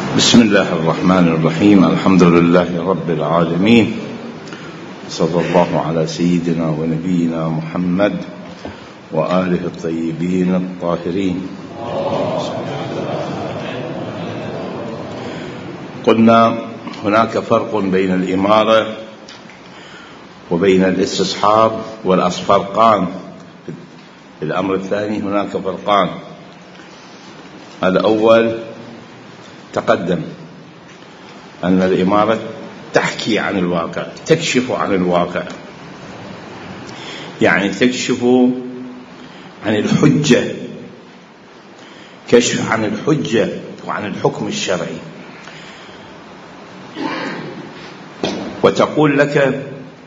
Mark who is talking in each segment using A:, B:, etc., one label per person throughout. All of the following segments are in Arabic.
A: بسم الله الرحمن الرحيم. الحمد لله رب العالمين، صلى الله على سيدنا ونبينا محمد وآله الطيبين الطاهرين. قلنا هناك فرق بين الإمارة وبين الاستصحاب والأصفرقان. الأمر الثاني هناك فرقان. الأول تقدم أن الإمارة تحكي عن الواقع، تكشف عن الواقع، يعني تكشف عن الحجة، كشف عن الحجة وعن الحكم الشرعي، وتقول لك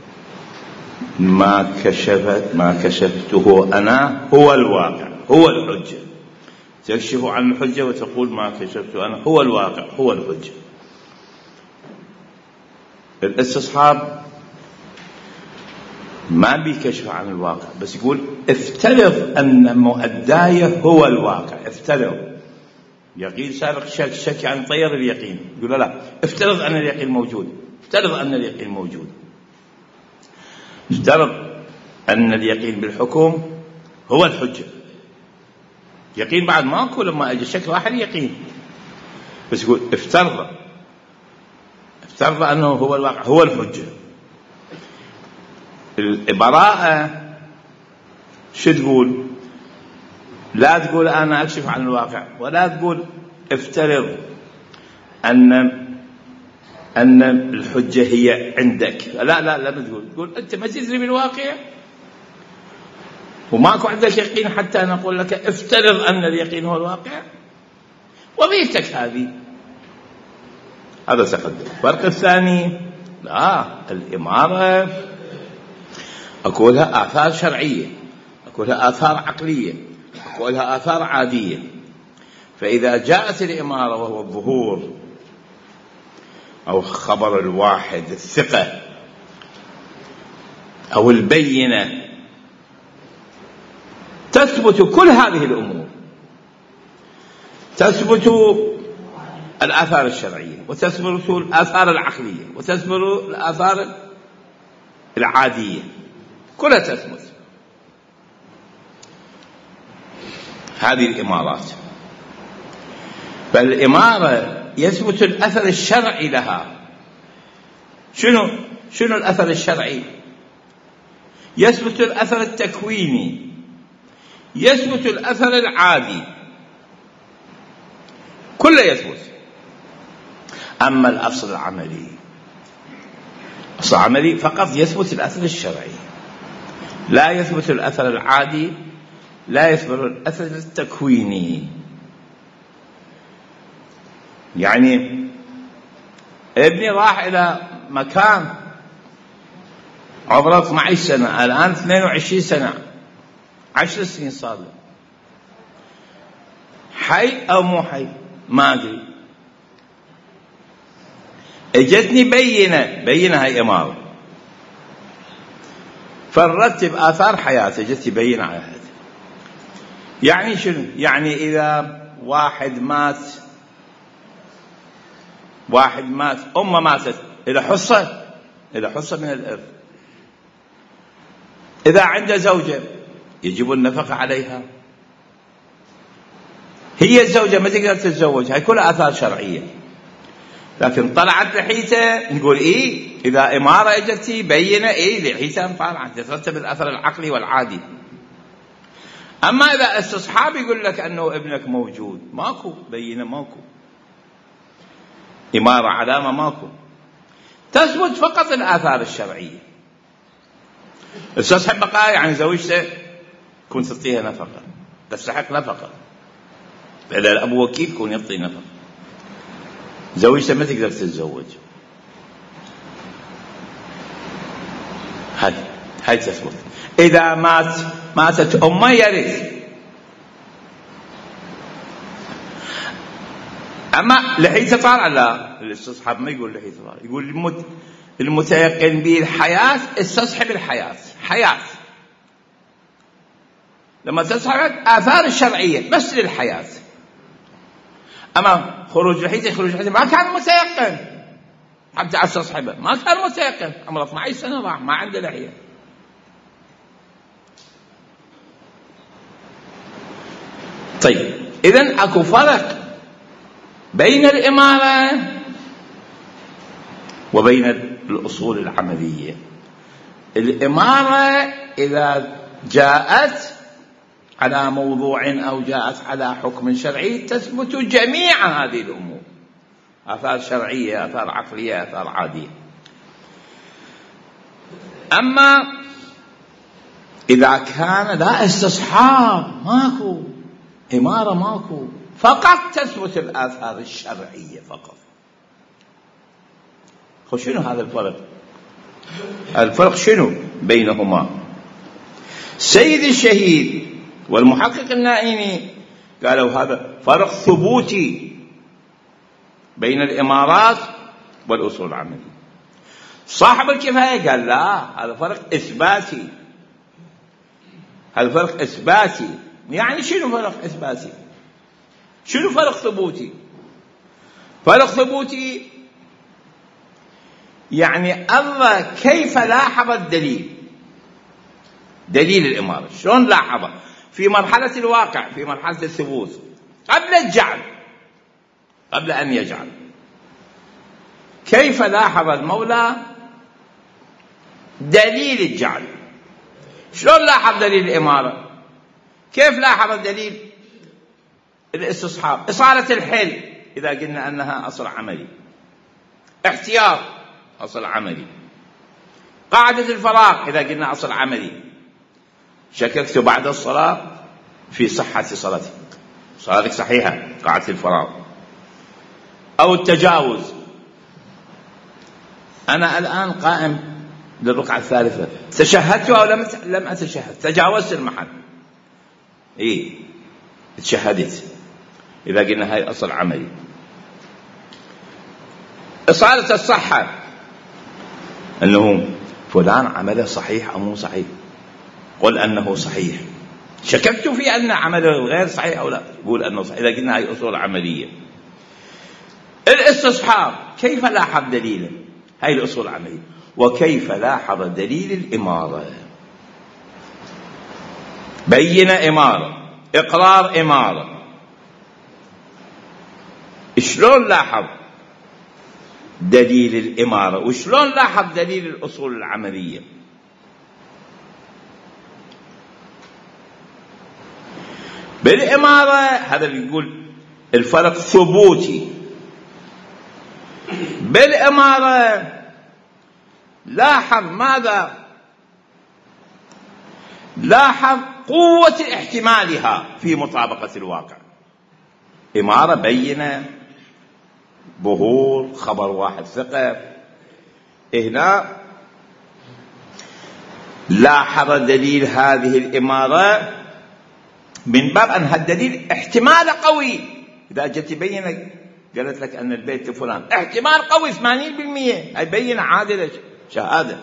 A: ما كشفته أنا هو الواقع، هو الحجة. تكشف عن الحجة وتقول ما كشفته أنا هو الواقع، هو الحجة. الاستصحاب ما بيكشف عن الواقع، بس يقول افترض أن مؤداي هو الواقع. افترض يقين سابق شك عن طير اليقين. يقول لا، افترض أن اليقين موجود، افترض أن اليقين موجود، افترض أن اليقين بالحكم هو الحجة. يقين بعد ماكو، لما أجي شك واحد يقين، بس يقول افترض أنه هو الواقع، هو الحجة. البراءة شو تقول؟ لا تقول أنا أكشف عن الواقع، ولا تقول افترض أن الحجة هي عندك. لا تقول أنت ما تدري بالواقع وماكو عندك يقين حتى نقول لك افترض أن اليقين هو الواقع. وظيفتك هذه. هذا تقدم. الفرق الثاني، لا، الإمارة أكو لها آثار شرعية، أكو لها آثار عقلية، أكو لها آثار عادية. فإذا جاءت الإمارة وهو الظهور أو خبر الواحد، الثقة أو البينة، تثبت كل هذه الأمور، تثبت الآثار الشرعية، وتثبت الآثار العقلية، وتثبت الآثار العادية، كلها تثبت. هذه الإمارات. فالإمارة يثبت الأثر الشرعي لها. شنو الأثر الشرعي؟ يثبت الأثر التكويني، يثبت الأثر العادي، كله يثبت. أما الأصل العملي، الأصل العملي فقط يثبت الأثر الشرعي، لا يثبت الأثر العادي، لا يثبت الأثر التكويني. يعني ابني راح إلى مكان عمره 12 سنة، الآن 22 سنة، 10 سنين صار له، حي أو مو حي ما أدري. اجتني بينة هاي إمارة، فرتب آثار حياته، اجتني بينة على هذا. يعني شنو؟ يعني إذا واحد مات، أمه ماتت، إلى حصة من الإرث. إذا عنده زوجة يجب النفقة عليها. هي الزوجة ما تقدر تتزوج، هاي كلها آثار شرعية. لكن طلعت لحيته، نقول إذا إمارة اجتي بينة لحيته طلعت، تترتب الأثر العقلي والعادي. أما إذا استصحاب يقول لك أنه ابنك موجود، ماكو بينة، ماكو إمارة، علامة، ماكو، تثبت فقط الآثار الشرعية. استصحب بقاء، يعني زوجته كنت تعطيها نفقة، تستحق نفقة، إذا الأب وكيل كون يعطي نفقة. زوجته ما تقدر تتزوج، هاي تثبت. إذا ماتت أمه يرث. أما لحيته طالع، لا، الاستصحاب ما يقول لحيته طالع، يقول المتيقن به الحياة استصحب الحياة، حياة. لما تستصحب آثار الشرعية بس للحياة. أما خروج لحيته ما كان متيقن، حتى استصحبه ما كان متيقن، عمره 12 سنة راح ما عنده لحية. طيب إذن أكو فرق بين الإمارة وبين الأصول العملية. الإمارة إذا جاءت على موضوع أو جاءت على حكم شرعي تثبت جميع هذه الأمور، آثار شرعية، آثار عقلية، آثار عادية. أما إذا كان لا استصحاب، ماكو إمارة، ماكو، فقط تثبت الآثار الشرعية فقط. شنو هذا الفرق؟ الفرق شنو بينهما؟ سيد الشهيد والمحقق النائمي قالوا هذا فرق ثبوتي بين الإمارات والأصول العملية. صاحب الكفاية قال لا، هذا فرق إثباتي، هذا فرق إثباتي. يعني شنو فرق إثباتي؟ شنو فرق ثبوتي؟ فرق ثبوتي يعني الله كيف لاحظ الدليل، دليل الإمارة شلون لاحظه في مرحلة الواقع، في مرحلة الثبوت، قبل الجعل، قبل أن يجعل. كيف لاحظ المولى دليل الجعل؟ شلون لاحظ دليل الإمارة؟ كيف لاحظ دليل الاستصحاب؟ إصالة الحل إذا قلنا أنها أصل عملي، احتياط أصل عملي، قاعدة الفراغ إذا قلنا أصل عملي، شككت بعد الصلاة في صحة صلاتك، صلاتك صحيحة، قاعدة الفراغ. أو التجاوز، أنا الآن قائم للركعة الثالثة، تشهدت أو لم أتشهد، تجاوزت المحل، تشهدت، إذا قلنا هاي أصل عملي. إصالة الصحة، أنه فلان عمله صحيح أو مو صحيح، قل أنه صحيح، شككت في أن عمله غير صحيح أو لا، قول أنه صحيح، إذا قلنا هاي أصول عملية. الاستصحاب كيف لاحظ دليله؟ هاي الأصول العملية. وكيف لاحظ دليل الإمارة؟ بين إمارة، إقرار إمارة، شلون لاحظ دليل الإمارة وشلون لاحظ دليل الأصول العملية؟ بالإمارة هذا اللي يقول الفرق ثبوتي. بالإمارة لاحظ ماذا؟ لاحظ قوة احتمالها في مطابقة الواقع. إمارة بينة، ظهور خبر واحد ثقة، هنا لاحظ دليل هذه الإمارة من باب أن هالدليل احتمال قوي. إذا جت بينة قالت لك أن البيت فلان، احتمال قوي 80%، أي بينة عادلة، شهادة.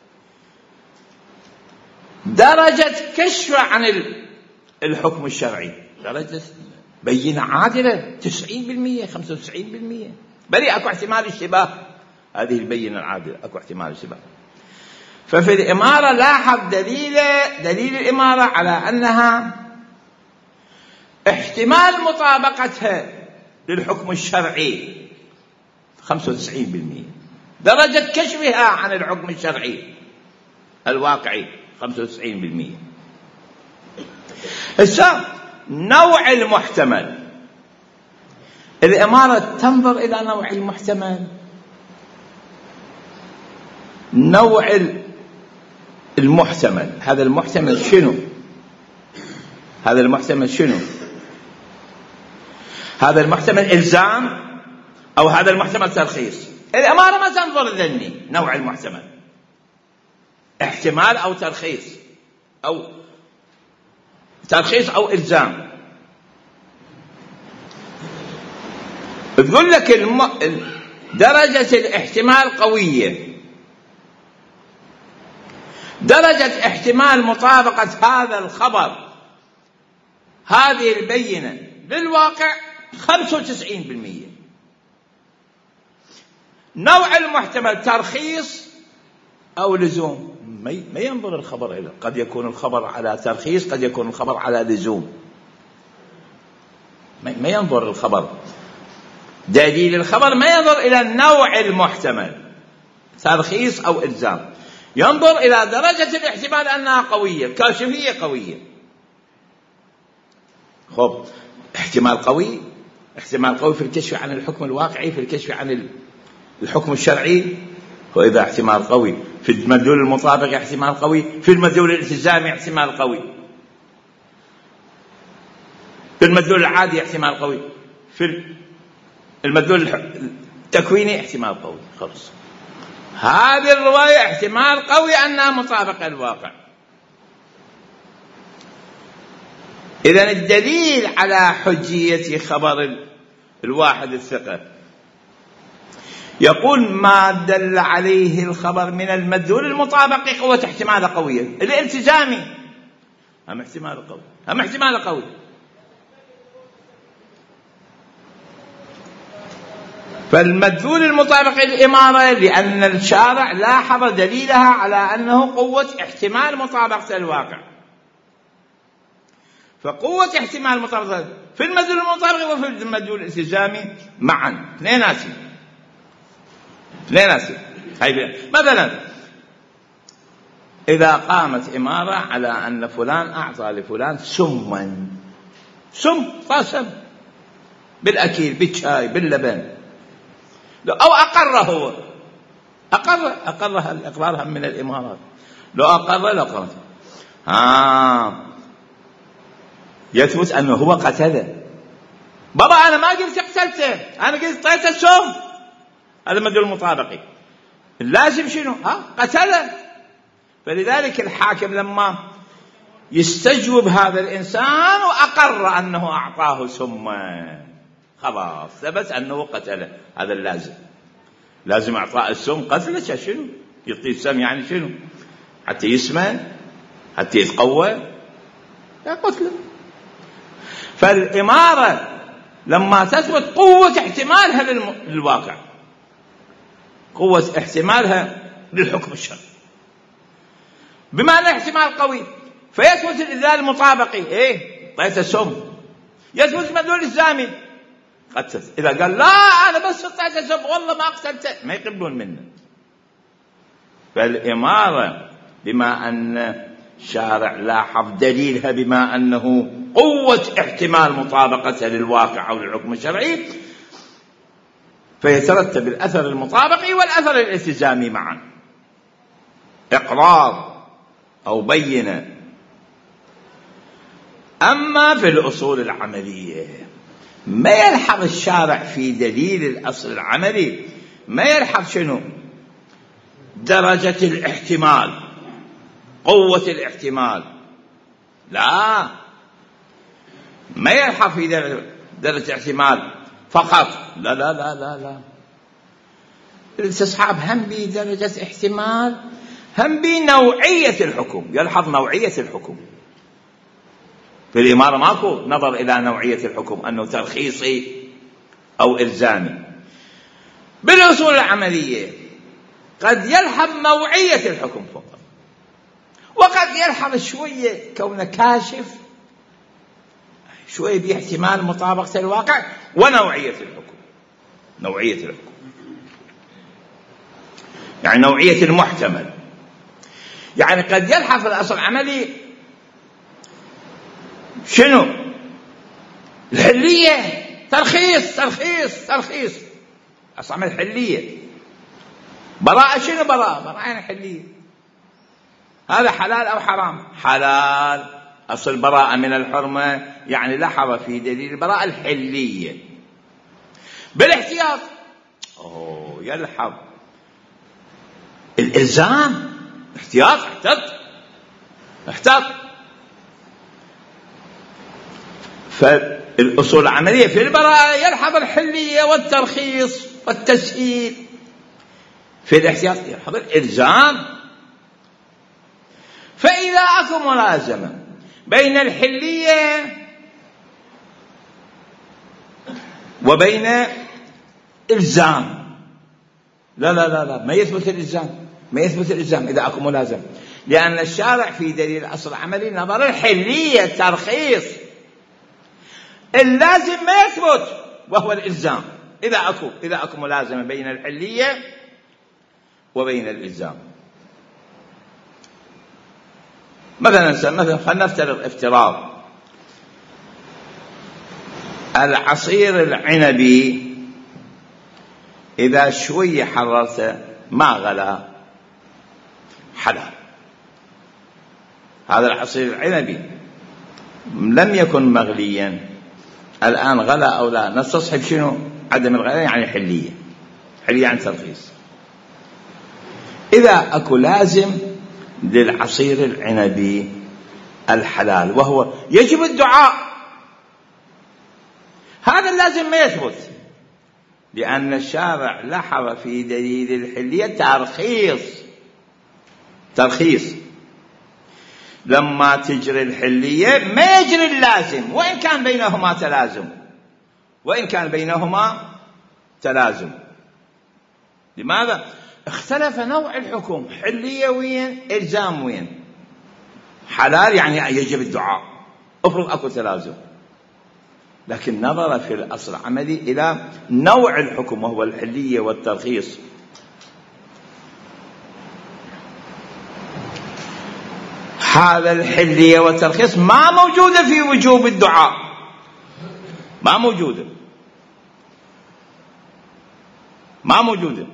A: درجة كشف عن الحكم الشرعي، درجة بينة عادلة 90%، 95%، بل أكو احتمال اشتباه، هذه البينة العادلة أكو احتمال اشتباه. ففي الإمارة لاحظ دليل الإمارة على أنها احتمال مطابقتها للحكم الشرعي 95%، درجة كشفها عن الحكم الشرعي الواقعي 95%. هسه نوع المحتمل، الإمارة تنظر إلى نوع المحتمل. نوع المحتمل، هذا المحتمل شنو؟ هذا المحتمل شنو؟ هذا المحتمل إلزام أو هذا المحتمل ترخيص؟ الإمارة ما تنظر ذني نوع المحتمل، احتمال أو ترخيص، أو ترخيص أو إلزام. تقول لك درجة الاحتمال قوية، درجة احتمال مطابقة هذا الخبر، هذه البينة للواقع 95%. نوع المحتمل ترخيص أو لزوم، ما ينظر الخبر إليه، قد يكون الخبر على ترخيص، قد يكون الخبر على لزوم، ما ينظر الخبر، دليل الخبر ما ينظر إلى النوع المحتمل ترخيص أو إلزام، ينظر إلى درجة الاحتمال أنها قوية، كاشفية قوية. خب، احتمال قوي في الكشف عن الحكم الواقعي، في الكشف عن الحكم الشرعي، وإذا احتمال قوي في المدلول المطابق، احتمال قوي في المدلول الالتزامي، احتمال قوي في المدلول العادي، احتمال قوي في المدلول التكويني، احتمال قوي. خلص، هذه الرواية احتمال قوي أنها مطابقة للواقع. إذن الدليل على حجية خبر الواحد الثقة يقول ما دل عليه الخبر من المدلول المطابق قوة احتمال قوية. الالتزامي هم احتمال قوي، فالمدلول المطابق الإمارة لأن الشارع لاحظ دليلها على أنه قوة احتمال مطابقة الواقع، فقوة احتمال مطابقة في المدلول المطابق وفي المدلول الالتزامي معا اثنين ناسي. مثلا إذا قامت إمارة على أن فلان أعطى لفلان سم بالأكل، بالشاي، باللبن، أو أقره هو، أقرها الإقرار من الإمارات، لو أقر يثبت أنه هو قتله. بابا أنا ما قلت قتلته، أنا قلت طيته السم، هذا مدلول المطابقي. اللازم شنو؟ قتله. فلذلك الحاكم لما يستجوب هذا الإنسان وأقر أنه أعطاه سما، خلاص ثبت أنه قتله. هذا لازم أعطاء السم قتله. شنو يعطي السم؟ يعني شنو؟ حتى يسمن، حتى يتقوى، قتله. فالإمارة لما تثبت قوة احتمالها للواقع، قوة احتمالها للحكم الشرعي، بما أن احتمال قوي فيثبت الإدلال المطابقي، طيت السم، يثبت المدلول الزامي قتل. إذا قال لا أنا بس طيت السم والله ما قتلته، ما يقبلون منه. فالإمارة بما أن الشارع لاحظ دليلها بما أنه قوة احتمال مطابقتها للواقع أو للحكم الشرعي، فيترتب الأثر المطابقي والأثر الالتزامي معا، إقرار أو بينة. أما في الأصول العملية ما يلحظ الشارع في دليل الأصل العملي، ما يلحظ شنو؟ درجة الاحتمال، قوة الاحتمال، لا، ما يلحظ في درجة الاحتمال فقط، لا لا لا لا لا، الاستصحاب هم بدرجة احتمال، هم بنوعية الحكم، يلحظ نوعية الحكم. في الإمارة ماكو نظر إلى نوعية الحكم أنه ترخيصي أو إلزامي. بالأصول العملية قد يلحظ نوعية الحكم فقط، وقد يلحظ شوية كونه كاشف، شوية باحتمال مطابقة الواقع ونوعية الحكم. نوعية الحكم يعني نوعية المحتمل. يعني قد يلحظ في الأصل العملي شنو؟ الحلية، ترخيص أصل عمل حلية. براءة شنو؟ براءة يعني حلية. هذا حلال أو حرام؟ حلال. أصل براءة من الحرمة يعني لحظ في دليل البراءة الحلية. بالاحتياط يلحظ الإلزام، احتاط. فالأصول العملية في البراءة يلحظ الحلية والترخيص والتسهيل، في الاحتياط يلحظ الإلزام. فإذا أكو ملازمة بين الحلية وبين إلزام. لا لا لا لا، ما يثبت الإلزام، ما يثبت الإلزام إذا أكو ملازم، لأن الشارع في دليل الأصل العملي نظر الحلية الترخيص. اللازم ما يثبت وهو الإلزام إذا أكو ملازمة بين الحلية وبين الإلزام. مثلا خلينا نفترض افتراض العصير العنبي إذا شوية حررته ما غلا حلال. هذا العصير العنبي لم يكن مغليا، الآن غلا أو لا، نستصحب شنو؟ عدم الغلاء يعني حلية عن ترخيص. إذا أكو لازم للعصير العنبي الحلال وهو يجب الدعاء، هذا اللازم ما يثبت، لأن الشارع لاحظ في دليل الحلية ترخيص. لما تجري الحلية ما يجري اللازم، وإن كان بينهما تلازم. لماذا؟ اختلف نوع الحكم، حلية وين، إلزام وين. حلال يعني يجب الدعاء، افرض أكو تلازم، لكن نظر في الأصل العملي إلى نوع الحكم وهو الحلية والترخيص. هذا الحلية والترخيص ما موجودة في وجوب الدعاء، ما موجودة.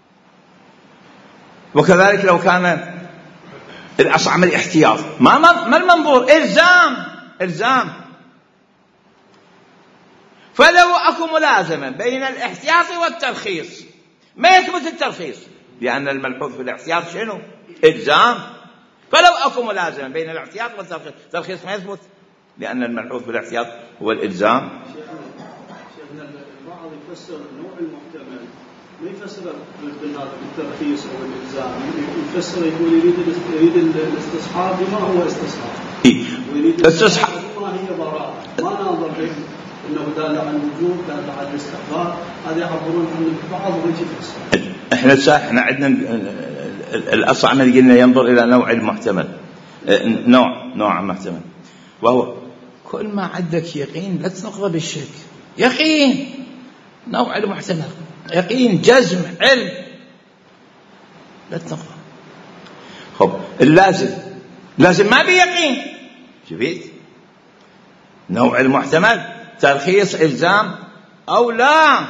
A: وكذلك لو كان الأصل العملي احتياط، ما المنظور؟ إلزام. فلو أكو ملازمة بين الاحتياط والترخيص ما يثبت الترخيص، لأن الملحوظ في الاحتياط شنو؟ إلزام. فلو أكو ملازمة بين الاحتياط والترخيص، الترخيص ما يثبت، لأن الملحوظ في الاحتياط هو الإلزام.
B: شيخنا البعض يفسر النوع المحتمل، ما يفسر بالترخيص أو الإلزام، يفسر يقول يريد الاستصحاب بما هو استصحاب، ويريد الاستصحاب ما هي براءة، ما ننظر إنه دال عن الوجوب، دال عن الاستحباب، هذا يعبرون عن بعض وجه الفسر.
A: احنا عندنا الأصل العملي قلنا ينظر إلى نوع المحتمل، نوع محتمل، وهو كل ما عندك يقين لا تنقض بالشك. يقين نوع المحتمل، يقين جزم علم لا تنقض. خب اللازم ما بيقين، شفيت نوع المحتمل ترخيص إلزام أو لا،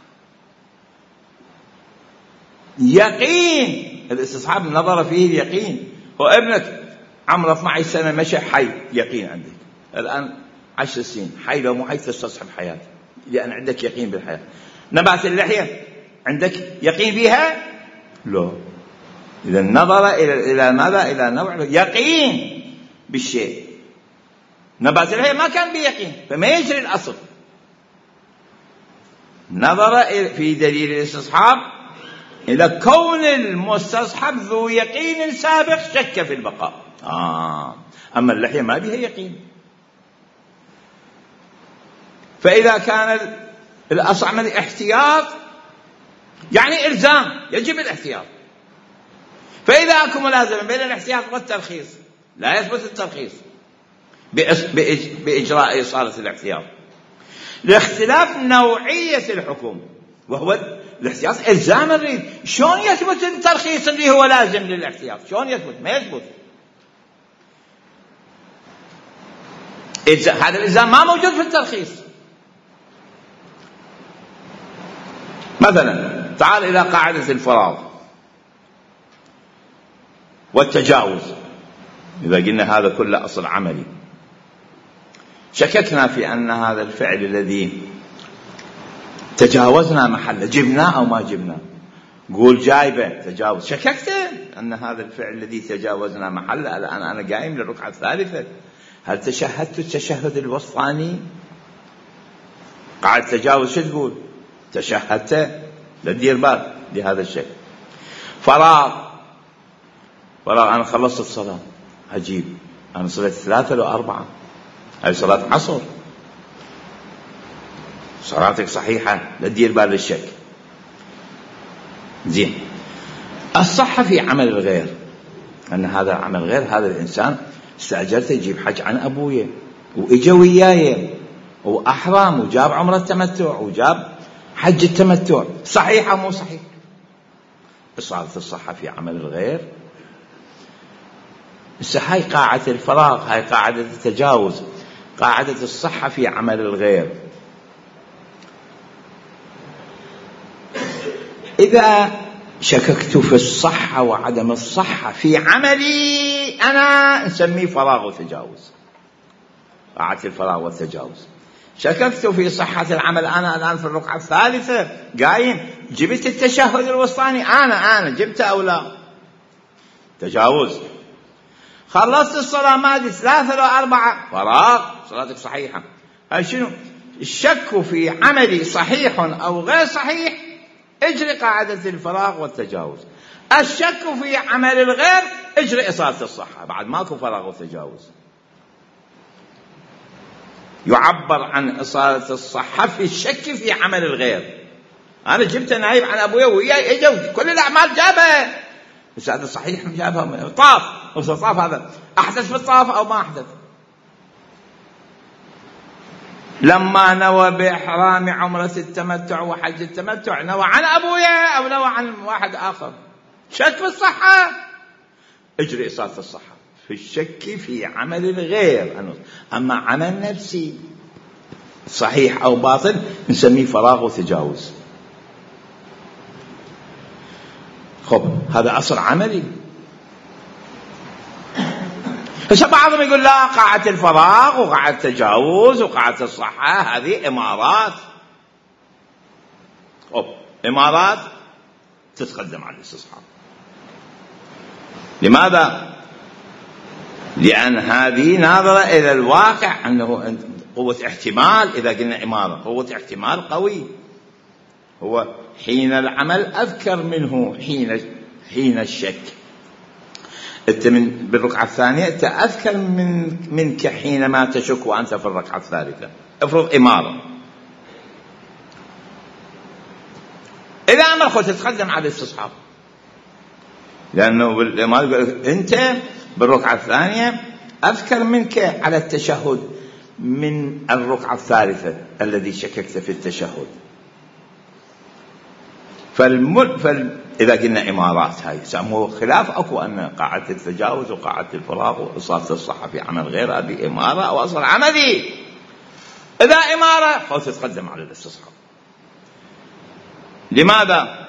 A: يقين الاستصحاب نظر فيه اليقين. هو ابنك عمره 12 سنة مشى حي، يقين عندك. الآن 10 سنين حي، لو مو حي تستصحب حياته، لأن عندك يقين بالحياة. نبات اللحية عندك يقين بها؟ لا. إذا نظر إلى ماذا؟ إلى نوع يقين بالشيء. نبات اللحية ما كان بيقين، فما يجري الأصل. نظر في دليل الاستصحاب إلى كون المستصحب ذو يقين سابق شك في البقاء. أما اللحية ما بها يقين. فإذا كان الأصل عملي احتياط يعني إلزام، يجب الاحتياط. فإذا أكو ملازمة بين الاحتياط والترخيص لا يثبت الترخيص بإجراء إصالة الاحتياط، لاختلاف نوعية الحكم، وهو الاحتياط إلزام الريد. شلون يثبت الترخيص اللي هو لازم للاحتياط؟ شلون يثبت؟ ما يثبت. هذا الإلزام ما موجود في الترخيص. مثلا تعال إلى قاعدة الفراغ والتجاوز. إذا قلنا هذا كله أصل عملي، شككنا في أن هذا الفعل الذي تجاوزنا محله جبناه أو ما جبناه، قول جايبه تجاوز، شككت أن هذا الفعل الذي تجاوزنا محله. الآن أنا قايم للركعة الثالثة، هل تشهدت التشهد الوسطاني؟ قاعد تجاوز شو تقول؟ تشهدت، لا تدير بال لهذا الشيء. فراغ أنا خلصت الصلاة، عجيب أنا صليت 3 أو 4، هذه صلاة عصر. صلاتك صحيحة، لا تدير بال للشك. زين، الصحة في عمل الغير، أن هذا عمل غير، هذا الإنسان استأجرته يجيب حج عن أبويا وإجا وياي وأحرام وجاب عمرة التمتع وجاب حج التمتع، صحيح أو مو صحيح؟ إصالة الصحة في عمل الغير. هاي قاعدة الفراغ، هاي قاعدة التجاوز، قاعدة الصحة في عمل الغير. إذا شككت في الصحة وعدم الصحة في عملي أنا نسميه فراغ وتجاوز، قاعدة الفراغ والتجاوز. شككت في صحة العمل أنا الآن في الركعة الثالثة قايم جبت التشهد الوسطاني، أنا جبته أو لا، تجاوز. خلصت الصلاة ما أدري 3 أو 4، فراغ، صلاتك صحيحة. هاي شنو؟ الشك في عملي صحيح أو غير صحيح، اجري قاعدة الفراغ والتجاوز. الشك في عمل الغير اجري إصالة الصحة، بعد ماكو فراغ وتجاوز. يعبر عن إصالة الصحة في الشك في عمل الغير. أنا جبت نايب عن أبويا وياي إجا كل الأعمال جابها، بس هذا صحيح جابها طاف، طاف هذا أحدث في الطاف أو ما أحدث؟ لما نوى بإحرام عمرة التمتع وحج التمتع نوى عن أبويا أو نوى عن واحد آخر؟ شك في الصحة، اجري إصالة الصحة في الشك في عمل الغير. أما عمل نفسي صحيح أو باطل نسميه فراغ وتجاوز. خب هذا أصل عملي. بس بعضهم يقول لا، قاعدة الفراغ وقاعدة التجاوز وقاعدة الصحة هذه إمارات. إمارات تتقدم على الاستصحاب. لماذا؟ لأن هذه ناظرة إلى الواقع، أنه قوة احتمال. إذا قلنا إمارة قوة احتمال قوي، هو حين العمل أذكر منه حين الشك. أنت بالركعة الثانية أنت أذكر منك حينما تشك وأنت في الركعة الثالثة. افرض إمارة، إذا أمر خذ تتقدم على الاستصحاب، لأنه بالإمارة يقول أنت بالركعة الثانية أذكر منك على التشهد من الركعة الثالثة الذي شككت في التشهد. إذا قلنا إمارات هاي سموه خلاف أكو، أن قاعدة التجاوز وقاعدة الفراغ وإصالة الصحة في عمل غير هذه إمارة أو أصل عملي. إذا إمارة خذ تتقدم على الاستصحاب. لماذا؟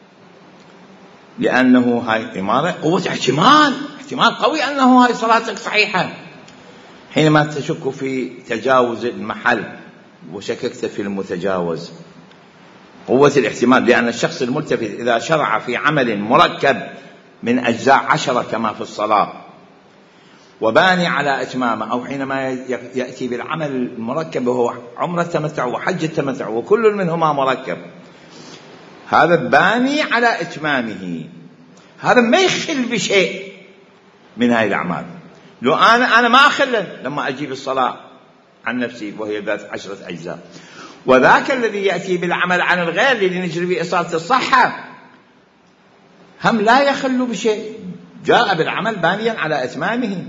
A: لأنه هاي إمارة قوة احتمال قوي أنه هاي صلاتك صحيحة. حينما تشك في تجاوز المحل وشككت في المتجاوز، قوة الاحتمال. لأن الشخص الملتفت إذا شرع في عمل مركب من أجزاء 10 كما في الصلاة وباني على إتمامه، أو حينما يأتي بالعمل المركب وهو عمرة التمتع وحج التمتع وكل منهما مركب، هذا باني على إتمامه، هذا ما يخل بشيء من هذه الأعمال. لو أنا ما أخل لما أجيب الصلاة عن نفسي وهي ذات 10 أجزاء، وذاك الذي يأتي بالعمل عن الغير الذي نجري به إصالة الصحة هم لا يخل بشيء، جاء بالعمل بانيا على إتمامه،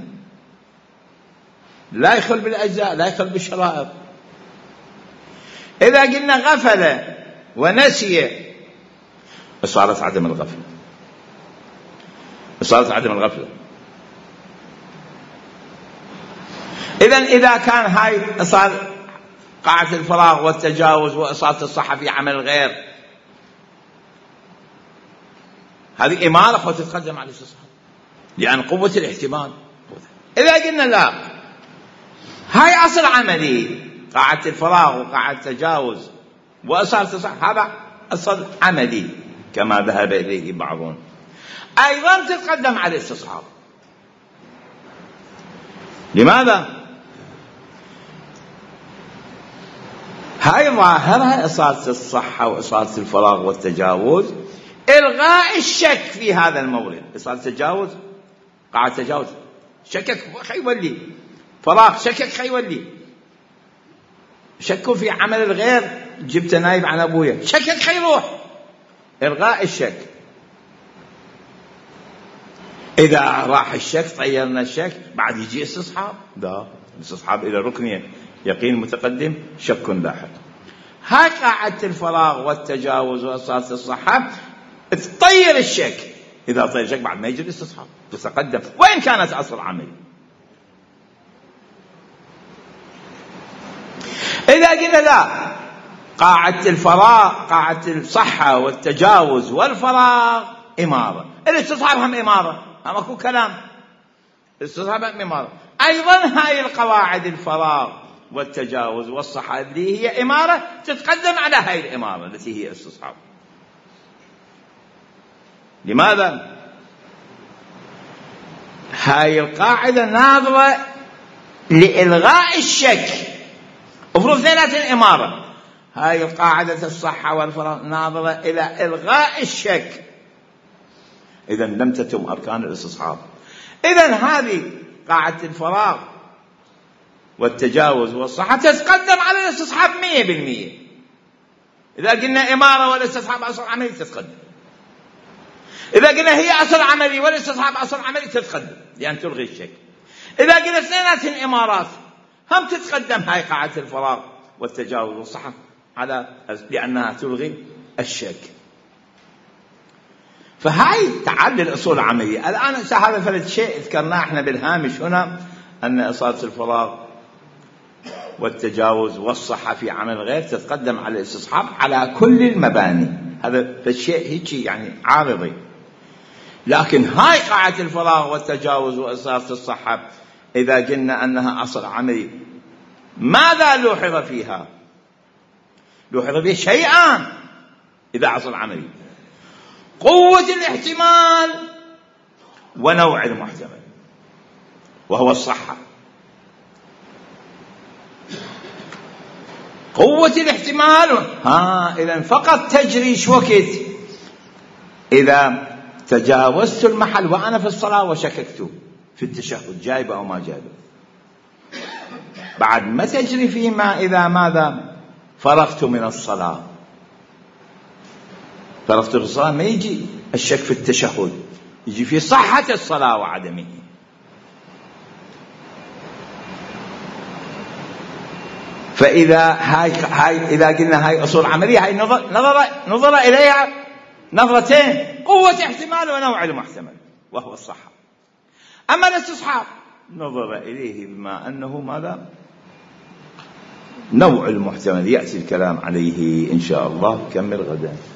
A: لا يخل بالأجزاء، لا يخل بالشرائط. إذا قلنا غفل ونسي، إصالة عدم الغفلة، إصالة عدم الغفلة. إذا كان هاي إصالة قاعدة الفراغ والتجاوز وإصالة الصحة في عمل الغير، هذه إمارة وتتقدم على الاستصحاب لأن قوة الاحتمال. إذا قلنا لا، هاي أصل عملي، قاعدة الفراغ وقاعدة التجاوز وإصالة الصحة، هذا أصل عملي كما ذهب إليه بعضهم، أيضا تتقدم على الاستصحاب. لماذا؟ هاي ظاهرها إصالة الصحة وإصالة الفراغ والتجاوز، إلغاء الشك في هذا المورد. إصالة التجاوز قاعدة التجاوز شكك خيولي، فراغ شكك خيولي، شك في عمل الغير جبت نايب عن أبويا، شكك حيروح، إلغاء الشك. إذا راح الشك طيرنا الشك، بعد يجي استصحاب، لا الاستصحاب إلى ركن يقين متقدم شك لاحق. هاي قاعدة الفراغ والتجاوز وأساس الصحة، تطير الشك. إذا طير الشك بعد ما يجي الاستصحاب تتقدم وإن كانت أصل عمل. إذا قلنا لا، قاعدة الفراغ، قاعدة الصحة والتجاوز والفراغ إمارة، الاستصحاب هم إمارة، هم أكو كلام، الاستصحاب هم إمارة أيضا. هاي القواعد الفراغ والتجاوز والصحة اللي هي إمارة تتقدم على هاي الإمارة التي هي استصحاب. لماذا؟ هاي القاعدة ناظرة لإلغاء الشك. افرض اثنيناتهم إمارة، هاي القاعدة الصحة والفراغ ناظرة إلى إلغاء الشك، إذا لم تتم أركان الاستصحاب. إذا هذه قاعدة الفراغ والتجاوز والصحة تتقدم على الاستصحاب 100%. إذا قلنا إمارة والاستصحاب أصل عملي تتقدم، إذا قلنا هي أصل عملي والاستصحاب أصل عملي تتقدم لأن تلغي الشك. إذا قلنا اثنيناتهم إمارات هم تتقدم هاي قاعدة الفراغ والتجاوز والصحة لأنها تلغي الشك. فهاي تعلل الأصول العملية. الآن هذا فرد شيء ذكرناه احنا بالهامش هنا، أن أساس الفراغ والتجاوز والصحة في عمل غير تتقدم على الاستصحاب على كل المباني. هذا فالشيء هيك يعني عارضي. لكن هاي قاعدة الفراغ والتجاوز وأساس الصحة إذا قلنا أنها أصل عملي، ماذا لوحظ فيها؟ لوحظ فيها شيئان. إذا أصل عملي قوة الاحتمال ونوع المحتمل، وهو الصحة. قوة الاحتمال إذن فقط تجري شوكت إذا تجاوزت المحل وأنا في الصلاة وشككت في التشهد جايبه أو ما جايبه. بعد ما تجري فيما إذا ماذا فرغت من الصلاة. فرغت من الصلاة ما يجي الشك في التشهد، يجي في صحة الصلاة وعدمه. فإذا هاي إذا قلنا هاي أصول عملية، هاي نظر إليها نظرتين، قوة احتمال ونوع المحتمل وهو الصحة. أما الاستصحاب نظر إليه بما أنه ماذا نوع المحتمل، يأتي الكلام عليه إن شاء الله. كمل غدا.